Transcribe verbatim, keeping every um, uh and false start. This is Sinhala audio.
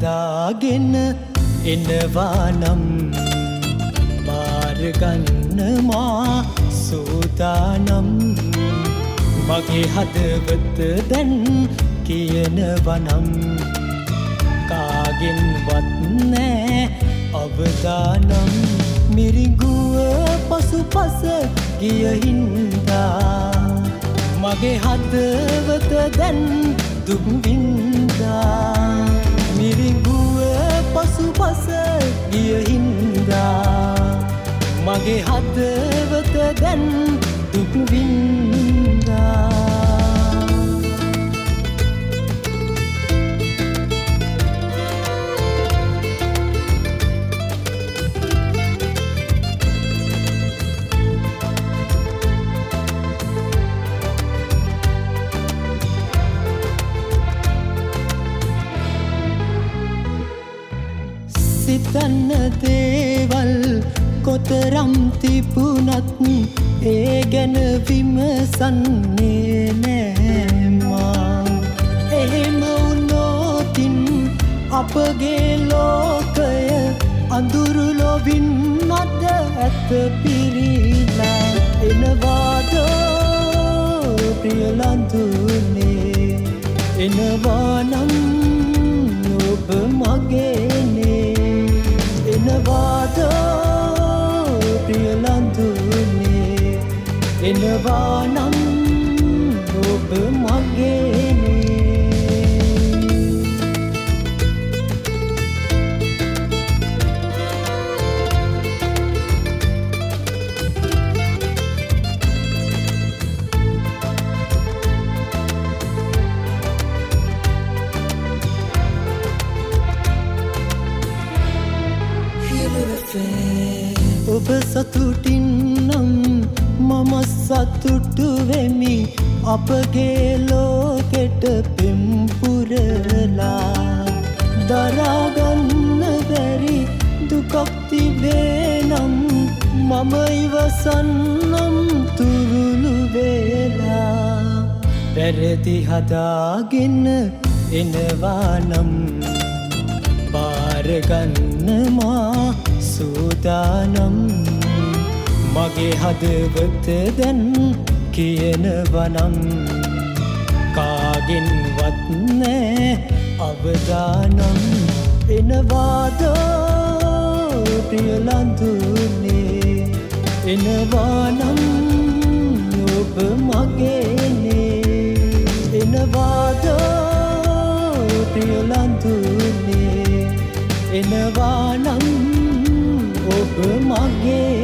හදාගෙන එනවා නම් බාරගන්න මා සූදානම් මගේ හදවත දැන් කියනවනම් කාගෙන්වත් නෑ අවදානම් මිරිඟුව පසුපස ගිය හින්දා මගේ හදවත දැන් දුක් වින්දා මිරිඟුව පසුපස ගිය හින්දා මගේ හදවත දැන් දුක් වින්දා සිතන්න දේවල් කොතරම් තිබුණත් ඒ ගැන විමසන්නේ නෑ මා එහෙම වුණොතින් අපගේ ලෝකය අඳුරු ලොවින් අද ඇත පිරීලා එනවාද ප්‍රියලඳුනේ එනවා නම් ඔබ මගේනේ එනවාද ප්‍රියලඳුනේ එනවා නම් ඔබ මගේනේ ඔබ සතුටින් නම් මම සතුටු වෙමි අපගේ ලෝකෙට පෙම් පුරලා දරාගන්න බැරි දුකක් තිබේ නම් මම ඉවසන්නම් තුරුළු වෙලා පැරදි හදාගෙන එනවා නම් බාරගන්න මා සූදානම් මගේ හදවත දැන් කියනවනම් කාගෙන්වත් නෑ අවදානම් එනවාද ප්‍රියලඳුනේ එනවා නම් ඔබ මගේනේ එනවාද ප්‍රියලඳුනේ එනවා නම් ඔබ මගේ